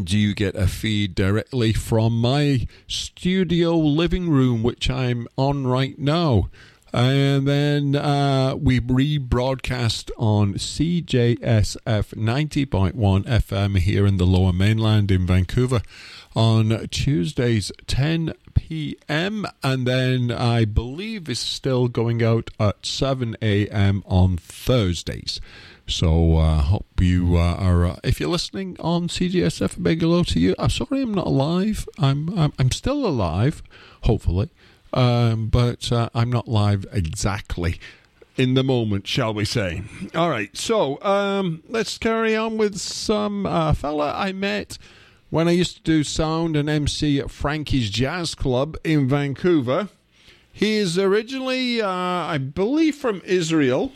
and you get a feed directly from my studio living room, which I'm on right now. And then we rebroadcast on CJSF 90.1 FM here in the Lower Mainland in Vancouver on Tuesdays 10 p.m. And then I believe it's still going out at 7 a.m. on Thursdays. So hope you are. If you're listening on CJSF, a big hello to you. I'm sorry I'm not alive. I'm still alive, hopefully. But I'm not live exactly in the moment, shall we say. All right, so let's carry on with some fella I met when I used to do sound and MC at Frankie's Jazz Club in Vancouver. He is originally, I believe, from Israel,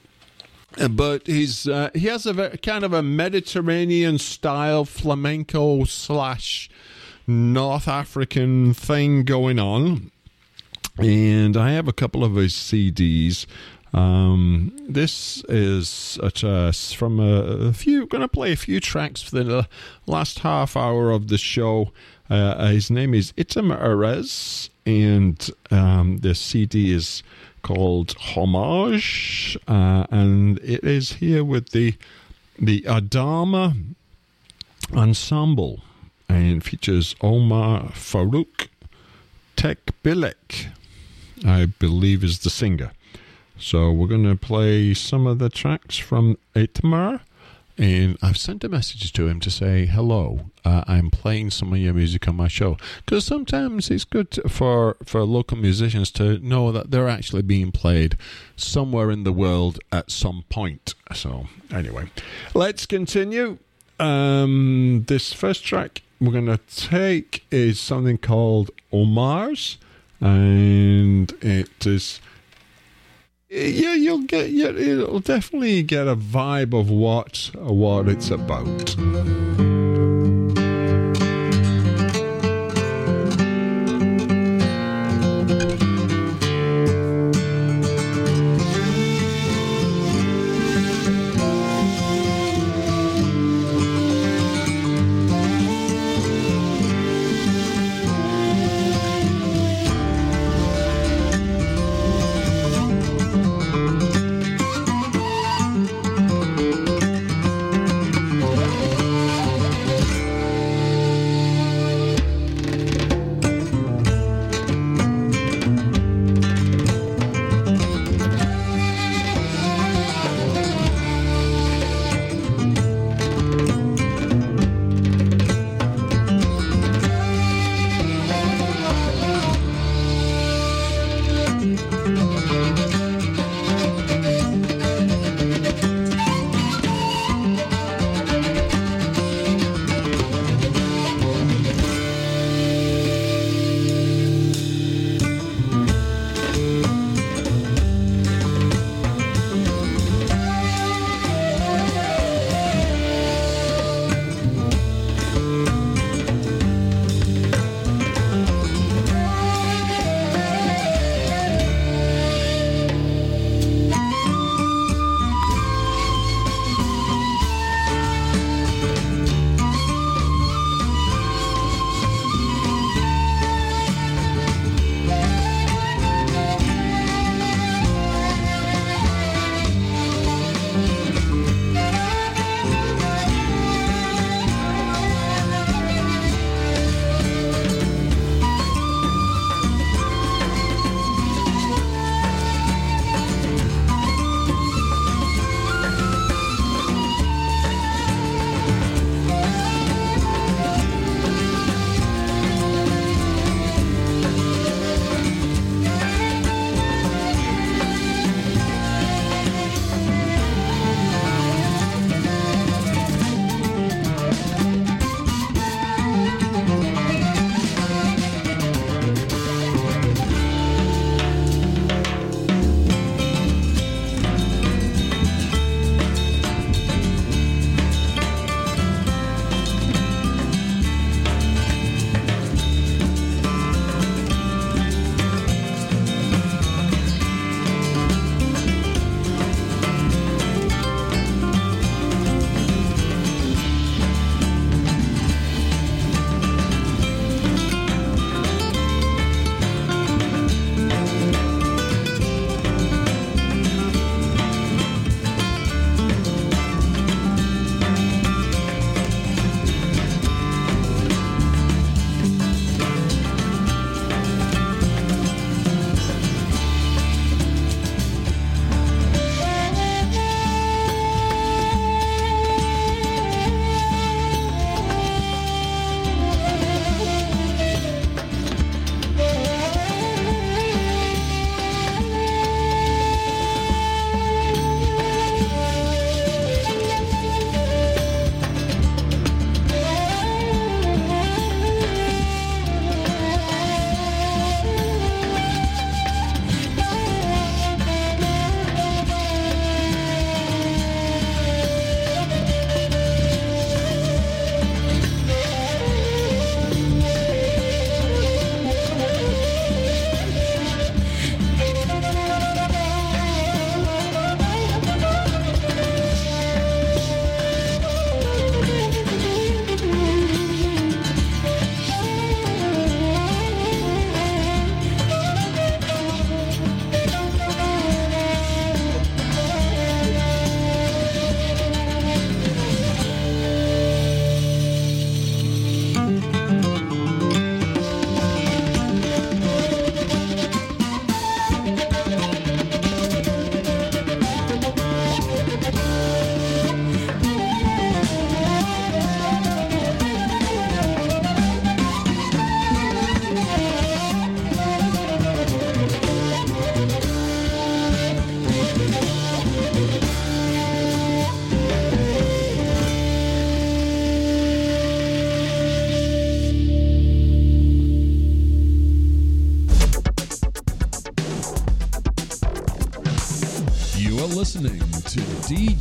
but he has a kind of a Mediterranean-style flamenco / North African thing going on. And I have a couple of his CDs. This is from a few. Going to play a few tracks for the last half hour of the show. His name is Itam Erez, and the CD is called Homage, and it is here with the Adama Ensemble, and features Omar Farouk Tekbilek, I believe, is the singer. So we're going to play some of the tracks from Itamar, and I've sent a message to him to say, hello, I'm playing some of your music on my show. Because sometimes it's good for local musicians to know that they're actually being played somewhere in the world at some point. So anyway, let's continue. This first track we're going to take is something called Omar's, and it is, you'll definitely get a vibe of what it's about.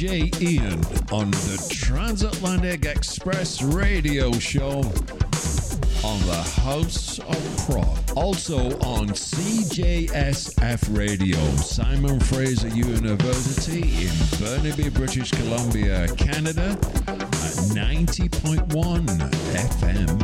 DJ Ian on the Transatlantic Express radio show on the House of Prog. Also on CJSF Radio, Simon Fraser University in Burnaby, British Columbia, Canada at 90.1 FM.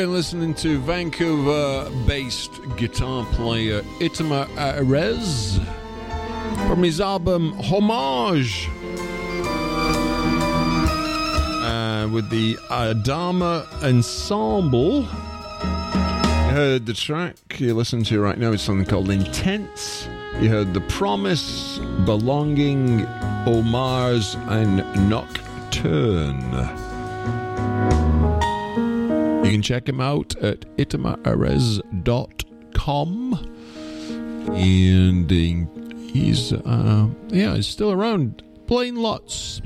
been listening to Vancouver-based guitar player Itamar Arez from his album Homage with the Adama Ensemble. You heard the track you're listening to right now is something called Intense. You heard The Promise, Belonging, Omars, and Nocturne. You can check him out at itamararez.com. And he's still around, playing lots.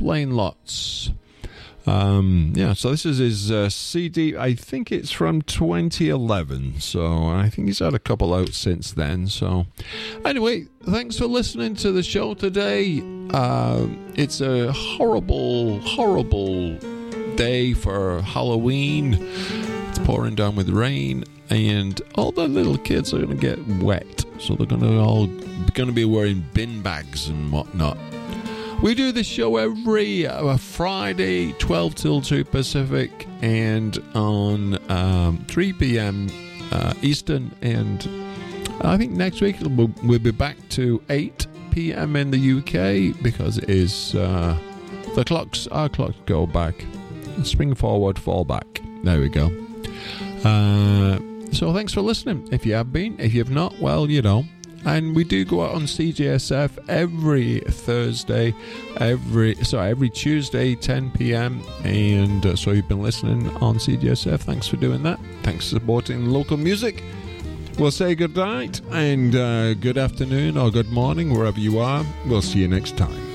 So this is his CD. I think it's from 2011. So I think he's had a couple out since then. So anyway, thanks for listening to the show today. It's a horrible day for Halloween. It's pouring down with rain, and all the little kids are going to get wet. So they're going to be wearing bin bags and whatnot. We do this show every Friday, 12 till 2 Pacific, and on 3 p.m. Eastern. And I think next week we'll be back to 8 p.m. in the UK, because it is our clocks go back. Spring forward, fall back. There we go. So thanks for listening. If you have been, if you have not, well, you know. And we do go out on CJSF every Tuesday, 10 p.m. And so you've been listening on CJSF. Thanks for doing that. Thanks for supporting local music. We'll say good night and good afternoon or good morning, wherever you are. We'll see you next time.